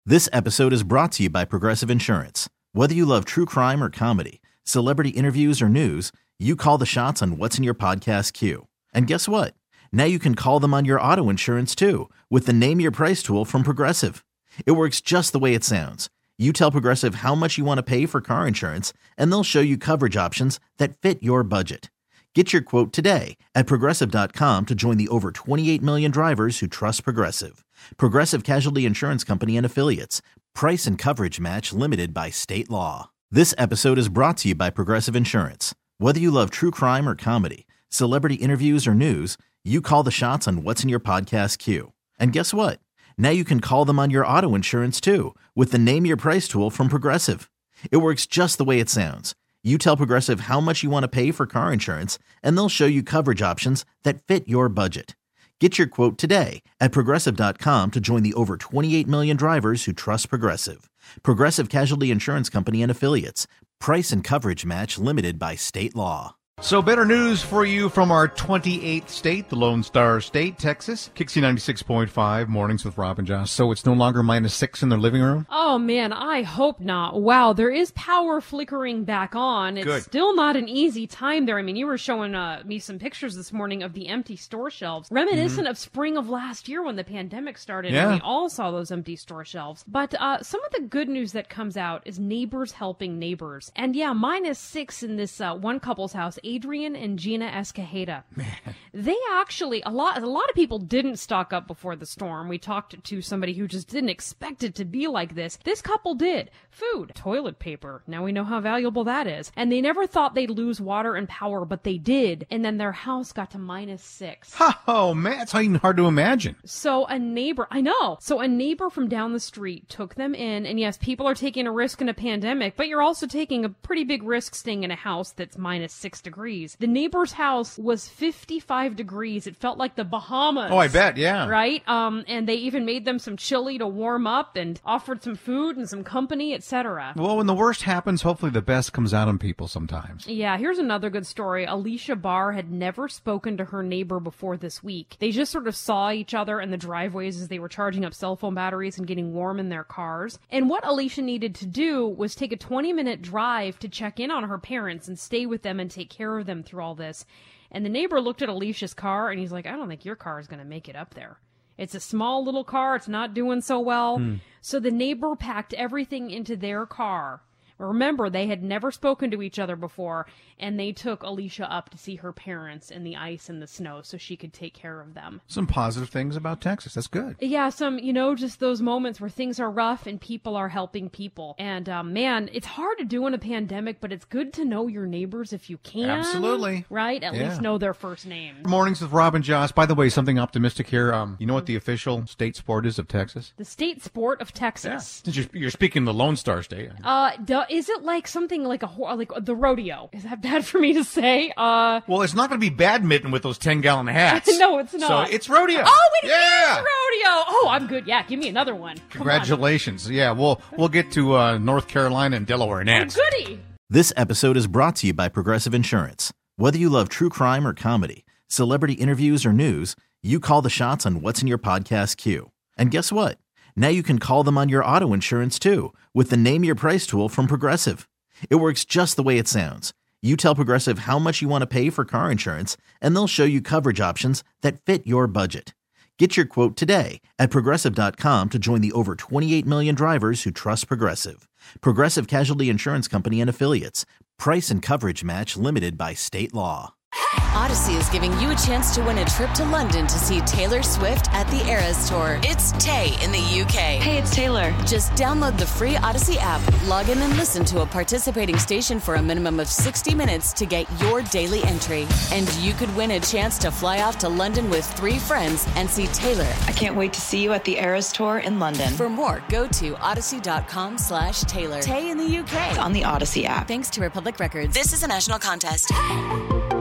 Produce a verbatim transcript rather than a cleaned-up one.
This episode is brought to you by Progressive Insurance. Whether you love true crime or comedy, celebrity interviews or news, you call the shots on what's in your podcast queue. And guess what? Now you can call them on your auto insurance too with the Name Your Price tool from Progressive. It works just the way it sounds. You tell Progressive how much you want to pay for car insurance, and they'll show you coverage options that fit your budget. Get your quote today at Progressive dot com to join the over twenty-eight million drivers who trust Progressive. Progressive Casualty Insurance Company and Affiliates. Price and coverage match limited by state law. This episode is brought to you by Progressive Insurance. Whether you love true crime or comedy, celebrity interviews or news, you call the shots on what's in your podcast queue. And guess what? Now you can call them on your auto insurance too with the Name Your Price tool from Progressive. It works just the way it sounds. You tell Progressive how much you want to pay for car insurance, and they'll show you coverage options that fit your budget. Get your quote today at Progressive dot com to join the over twenty-eight million drivers who trust Progressive. Progressive Casualty Insurance Company and Affiliates. Price and coverage match limited by state law. So better news for you from our twenty-eighth state, the Lone Star State, Texas. Kixie ninety-six point five, mornings with Rob and Josh. So it's no longer minus six in their living room? Oh, man, I hope not. Wow, there is power flickering back on. It's Good. Still not an easy time there. I mean, you were showing uh, me some pictures this morning of the empty store shelves, reminiscent mm-hmm. of spring of last year when the pandemic started. Yeah. And we all saw those empty store shelves. But uh, some of the good news that comes out is neighbors helping neighbors. And yeah, minus six in this uh, one couple's house. Adrian and Gina Escajeda. They actually, a lot, a lot of people didn't stock up before the storm. We talked to somebody who just didn't expect it to be like this. This couple did. Food, toilet paper. Now we know how valuable that is. And they never thought they'd lose water and power, but they did. And then their house got to minus six. Oh, man, it's not even hard to imagine. So a neighbor, I know. So a neighbor from down the street took them in. And yes, people are taking a risk in a pandemic, but you're also taking a pretty big risk staying in a house that's minus six degrees. The neighbor's house was fifty-five degrees. It felt like the Bahamas. Oh, I bet, yeah. Right? Um, and they even made them some chili to warm up and offered some food and some company, et cetera. Well, when the worst happens, hopefully the best comes out on people sometimes. Yeah, here's another good story. Alicia Barr had never spoken to her neighbor before this week. They just sort of saw each other in the driveways as they were charging up cell phone batteries and getting warm in their cars. And what Alicia needed to do was take a twenty-minute drive to check in on her parents and stay with them and take care of them through all this. And the neighbor looked at Alicia's car and he's like, I don't think your car is going to make it up there. It's a small little car. It's not doing so well. Hmm. So the neighbor packed everything into their car. Remember, they had never spoken to each other before, and they took Alicia up to see her parents in the ice and the snow so she could take care of them. Some positive things about Texas. That's good. Yeah, some, you know, just those moments where things are rough and people are helping people. And, um, man, it's hard to do in a pandemic, but it's good to know your neighbors if you can. Absolutely. Right? At yeah. least know their first name. Mornings with Rob and Josh. By the way, something optimistic here. Um, you know what the official state sport is of Texas? The state sport of Texas. Yeah. Since you're, you're speaking the Lone Star State. Uh, duh, is it like something like a like the rodeo? Is that bad for me to say? Uh, well, it's not going to be badminton with those ten gallon hats. No, it's not. So it's rodeo. Oh, it yeah. is rodeo. Oh, I'm good. Yeah, give me another one. Come Congratulations. on. Yeah, we'll we'll get to uh, North Carolina and Delaware next. Oh, goody. This episode is brought to you by Progressive Insurance. Whether you love true crime or comedy, celebrity interviews or news, you call the shots on what's in your podcast queue. And guess what? Now you can call them on your auto insurance too with the Name Your Price tool from Progressive. It works just the way it sounds. You tell Progressive how much you want to pay for car insurance, and they'll show you coverage options that fit your budget. Get your quote today at Progressive dot com to join the over twenty-eight million drivers who trust Progressive. Progressive Casualty Insurance Company and Affiliates. Price and coverage match limited by state law. Odyssey is giving you a chance to win a trip to London to see Taylor Swift at the Eras Tour. It's Tay in the U K. Hey, it's Taylor. Just download the free Odyssey app, log in and listen to a participating station for a minimum of sixty minutes to get your daily entry. And you could win a chance to fly off to London with three friends and see Taylor. I can't wait to see you at the Eras Tour in London. For more, go to odyssey.com slash Taylor. Tay in the U K. It's on the Odyssey app. Thanks to Republic Records. This is a national contest.